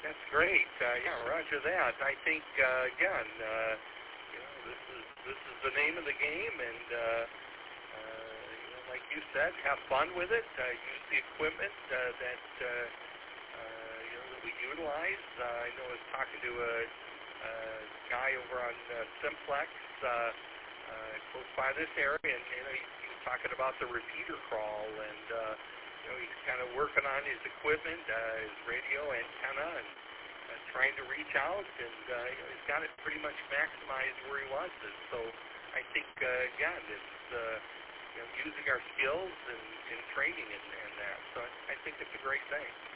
That's great. Yeah, Roger that. I think again, this is the name of the game, and like you said, have fun with it. Use the equipment that that we utilize. I know I was talking to a guy over on Simplex close by this area, and he was talking about the repeater crawl, and he's kind of working on his equipment, his radio antenna, and trying to reach out, and he's got it pretty much maximized where he wants it. So I think again, it's using our skills and training and that. So I think it's a great thing.